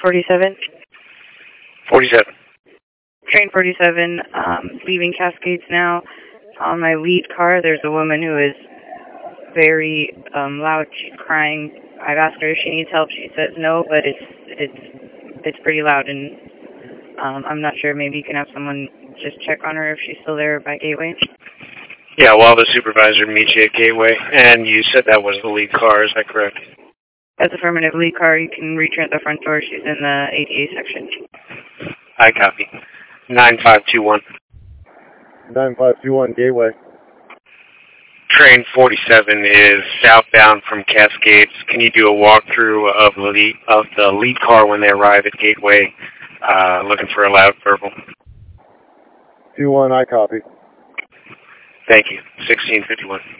47. 47. Train 47, leaving Cascades now. On my lead car, there's a woman who is very loud. She's crying. I've asked her if she needs help. She says no, but it's pretty loud, and I'm not sure. Maybe you can have someone just check on her if she's still there by Gateway. Yeah, well, the supervisor meets you at Gateway, and you said that was the lead car. Is that correct? That's affirmative. Lead car, you can reach her at the front door. She's in the ADA section. I copy. 9521. 9521 Gateway. Train 47 is southbound from Cascades. Can you do a walkthrough of the lead car when they arrive at Gateway, looking for a loud verbal? 21, I copy. Thank you. 1651.